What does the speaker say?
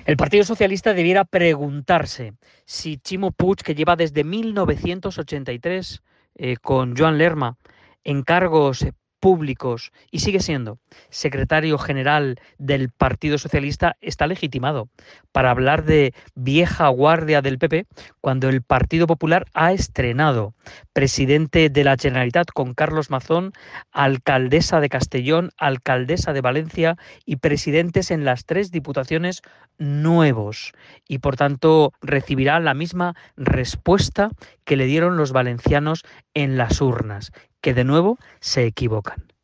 El Partido Socialista debiera preguntarse si Chimo Puig, que lleva desde 1983 con Joan Lerma en cargos públicos y sigue siendo secretario general del Partido Socialista, está legitimado para hablar de vieja guardia del PP cuando el Partido Popular ha estrenado presidente de la Generalitat con Carlos Mazón, alcaldesa de Castellón, alcaldesa de Valencia y presidentes en las tres diputaciones nuevos, y por tanto recibirá la misma respuesta que le dieron los valencianos en las urnas, que de nuevo se equivocan.